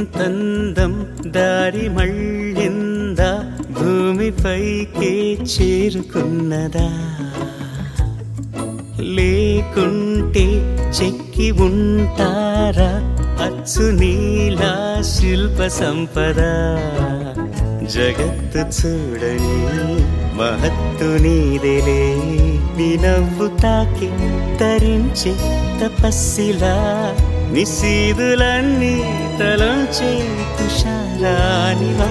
ఇంతందం దారి మళ్ళిందా భూమిపైకే చేరుకున్నదా లేకుంటే చెక్కి ఉంటారా అచ్చు నీలా శిల్ప సంపద జగత్తు చూడని మహత్తు నీదేలే నీ నవ్వు తాకి తరించే తపస్సిలా నిశీదులన్నీ తలంచే తుషారానివా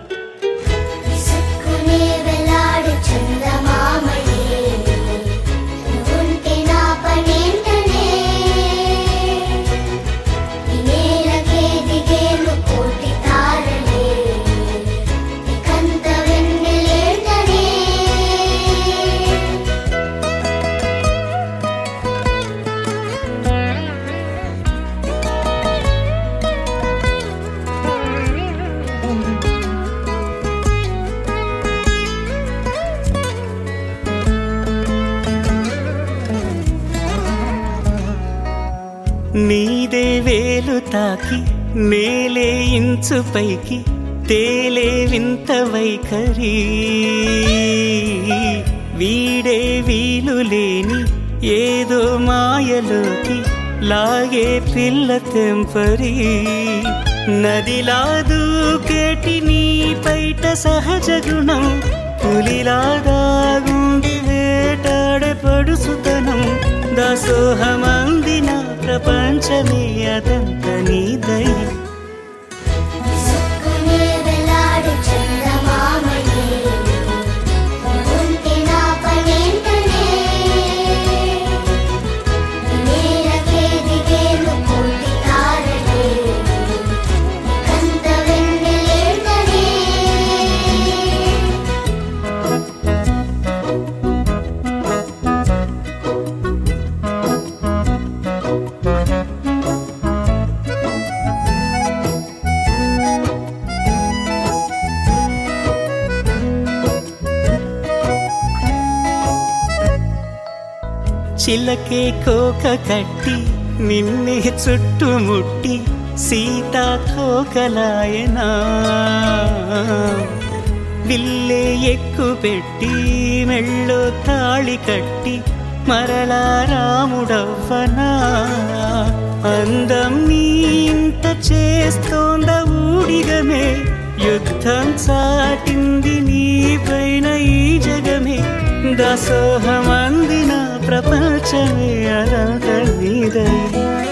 నీదే వేలు తాకి నేలే ఇంచు పైకి తేలే వింత వైఖరి వీడే వీలు లేని ఏదో మాయలోకి లాగే పిల్ల తెంపరి నదిలా దూకేటి నీ పైట సహజ గుణం పులిలాదాగుండి వేటాడే పడుసుతనం దాసోహమందిన ప్రపంచమే అదంత నీదై చిలకే కోక కట్టి నిన్నే చుట్టుముట్టి సీతాకోకలాయనా విల్లే ఎక్కు పెట్టి మెళ్ళో తాళి కట్టి మరలా రాముడవ్వనా అందం నీ ఇంత చేస్తోంద ఊడిగమే యుద్ధం చాటింది నీ పైన ఈ జగమే దాసోహమందిన ప్రపంచమే అదంత నీదై